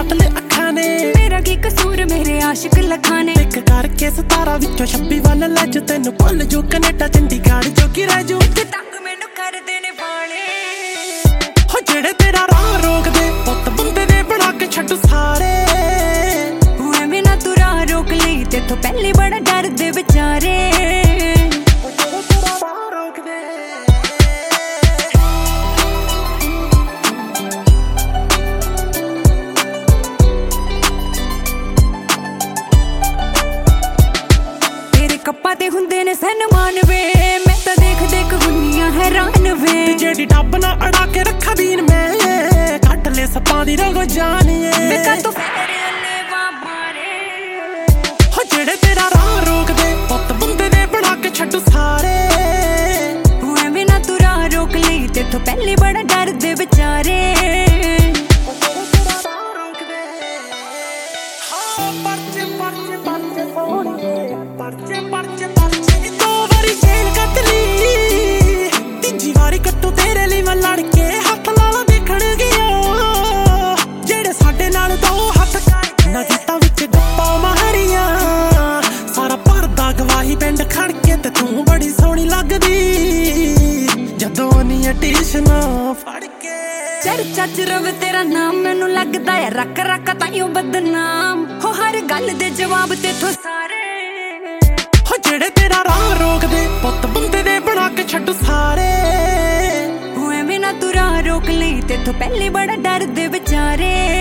ਕੱਟ ਲੈ ਅੱਖਾਂ ਨੇ मेरा की कसूर मेरे आशिक लखाने ਇੱਕ ਕਰਕੇ 17 ਵਿੱਚੋਂ 26 ਵੱਲ ਲੱਜ ਤੈਨੂੰ ਭੁੱਲ ਜੂ ਕੈਨੇਡਾ ਚੰਡੀਗੜ੍ਹ ਜੋਗੀ ਰਹਿ ਜੂ तंग मैनू करदे ने बाले ਹੋ ਜਿਹੜੇ ਤੇਰਾ ਰਾਹ ਰੋਕਦੇ ਪੁੱਤ ਬੰਦੇ ਦੇ ਬਣਾ ਕੇ ਛੱਡ ਸਾਰੇ ਐਵੇਂ ਨਾ ਤੂੰ ਰਾਹ ਰੋਕ ਲਈ ਤੇਥੋਂ ਪਹਿਲੇ ਬੜਾ ਡਰਦੇ ਵਿਚਾਰੇ ਕੱਪਾਂ ਤੇ ਹੁੰਦੇ ਨੇ ਸਨਮਾਨ ਵੇ ਮੈਂ ਤਾਂ ਦੇਖ ਦੇਖ ਹੁੰਨੀਆਂ ਹੈਰਾਨ ਵੇ ਜਿਹੜੀ ਡੱਬ ਨਾ ਅੜਾ ਕੇ ਰੱਖਾ ਦੀਨ ਮੈਂ ਕੱਟ ਲੈ ਸੱਪਾਂ ਦੀ ਰਗੋ ਜਾਨੀਏ ਵੇ ਕਾ ਤੂੰ ਫੇਰੇ ਅੱਲੇ ਬਾਰੇ ਹੋ ਜਿਹੜੇ ਤੇਰਾ ਰਾਹ ਰੋਕਦੇ ਪੁੱਤ ਬੰਦੇ ਦੇ ਬਣਾ ਕੇ ਛੱਡ ਸਾਰੇ ਐਵੇਂ ਨਾ ਤੂੰ ਰਾਹ ਰੋਕ ਲਈ ਤੇਥੋਂ ਪਹਿਲੇ ਬੜਾ ਡਰਦੇ ਵਿਚਾਰੇ ਪਰਚੇ ਪਰਚੇ ਪਰਚੇ ਸੋਹਣੀਏ ਪਰਚੇ ਪਰਚੇ ਪਰਚੇ ਦੋ ਵਾਰੀ ਜੇਲ ਕੱਟ ਲਈ ਤੀਜੀ ਵਾਰੀ ਕੱਟੂ ਤੇਰੇ ਲਈ ਮੈਂ ਲੜ ਕੇ ਹੱਥ ਲਾਲਾ ਦੇਖਣ ਗਿਆ ਜਿਹੜੇ ਸਾਡੇ ਨਾਲ ਦੋ ਹੱਥ ਕਰਕੇ ਨਾ ਗੀਤਾਂ ਵਿੱਚ ਗੱਪਾਂ ਮਾਰੀਆਂ ਸਾਰਾ ਭਰਦਾ ਗਵਾਹੀ ਪਿੰਡ ਖੜ ਕੇ ਤੇ ਤੂੰ ਬੜੀ ਸੋਹਣੀ ਲੱਗਦੀ ਜਦੋਂ ਨੀ ਟਿਸ਼ਨਾ ਫੜ ਕੇ ਚਰਚਾ ਚ ਰਵੇ ਤੇਰਾ ਨਾਮ ਮੈਨੂੰ ਲੱਗਦਾ ਹੈ ਰੱਖ ਰੱਖ ਤਾਈਓ ਬਦਨਾਮ ਹੋ ਹਰ ਗੱਲ ਦੇ ਜਵਾਬ ਤੇਥੋਂ ਸਾਰੇ ਹੋ ਜਿਹੜੇ ਤੇਰਾ ਰਾਹ ਰੋਕਦੇ ਪੁੱਤ ਬੰਦੇ ਦੇ ਬਣਾ ਕੇ ਛੱਡ ਸਾਰੇ ਐਵੇਂ ਨਾ ਤੂੰ ਰਾਹ ਰੋਕ ਲਈ ਤੇਥੋਂ ਪਹਿਲੇ ਬੜਾ ਡਰਦੇ ਵਿਚਾਰੇ